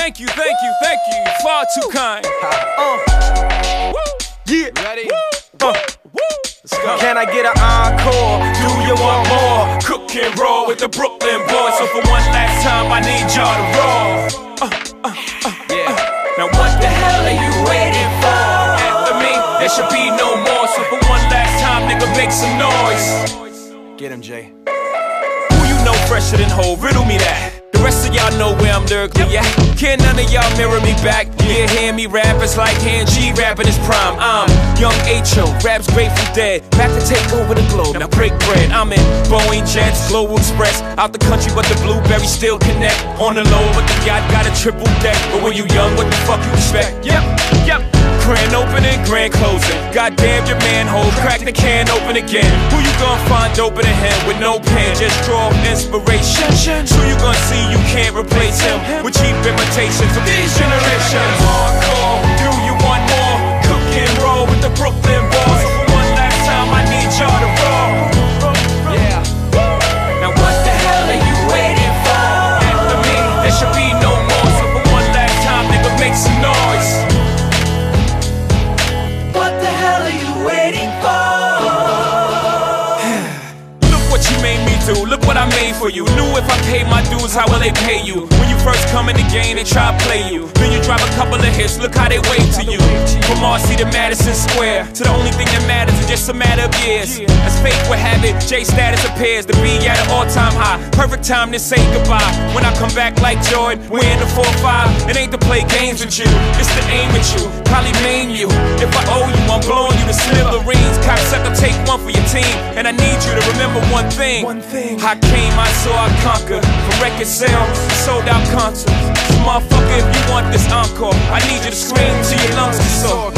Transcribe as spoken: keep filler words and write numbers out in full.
Thank you, thank you, thank you. You're far too kind. Uh, yeah. Ready? Uh, Let's go. Can I get an encore? Do you want more? Cook and roll with the Brooklyn boys. So for one last time, I need y'all to roll. Uh, uh, uh, yeah. Now what the hell are you waiting for? After me, there should be no more. So for one last time, nigga, make some noise. Get him, Jay. Who you know fresher than Hov? Riddle me that. The rest of y'all know where I'm lyrically at. Can't none of y'all mirror me back. Yeah, hear me rap, it's like hearing G rap in his prime. I'm young H O, rap's Grateful Dead. Back to take over the globe, now break bread. I'm in Boeing Jets, Global Express. Out the country, but the blueberries still connect. On the low, but the yacht got a triple deck. But when you young, what the fuck you expect? Yep, yep. Grand opening, grand closing. Goddamn your manhole, crack the can open again. Who you gonna find open in him with no pen? Just draw inspiration. Who you gonna see you can't replace him with cheap imitations of these generations? Hardcore, do you want more? Cook and roll with the Brooklyn boys. So for one last time, I need y'all to roll. Yeah. Now what the hell are you waiting for? After me, there should be no more. So for one last time, nigga, make some noise. What the hell are you waiting for? Look what you made me do, look what I made for you. Knew if I paid my dues, how will they pay you? When you first come in the game, they try to play you. Then you drop a couple of hits, look how they wave to you. From Marcy to Madison Square, to the only thing that matters is just a matter of years. As fate would have it, J status appears to be at an all-time high. Perfect time to say goodbye. When I come back like Jordan, we're in the four five. It ain't to play games with you, it's to aim at you, probably maim you. If I owe you, I'm blowing you to smithereens. Cocksucker, take one for your team, and I need you to remember one thing. One thing. I came, I saw, I conquered. From record sales, sold out concerts. So motherfucker, if you want this encore, I need you to scream till your lungs are sore.